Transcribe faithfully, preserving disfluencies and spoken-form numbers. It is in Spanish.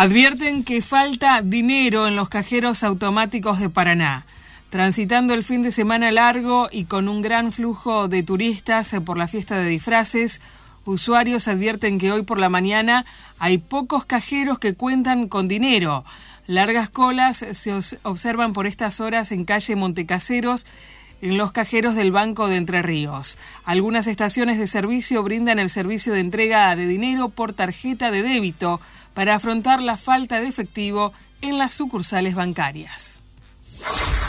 Advierten que falta dinero en los cajeros automáticos de Paraná. Transitando el fin de semana largo y con un gran flujo de turistas por la fiesta de disfraces, usuarios advierten que hoy por la mañana hay pocos cajeros que cuentan con dinero. Largas colas se observan por estas horas en calle Montecaseros, en los cajeros del Banco de Entre Ríos. Algunas estaciones de servicio brindan el servicio de entrega de dinero por tarjeta de débito para afrontar la falta de efectivo en las sucursales bancarias.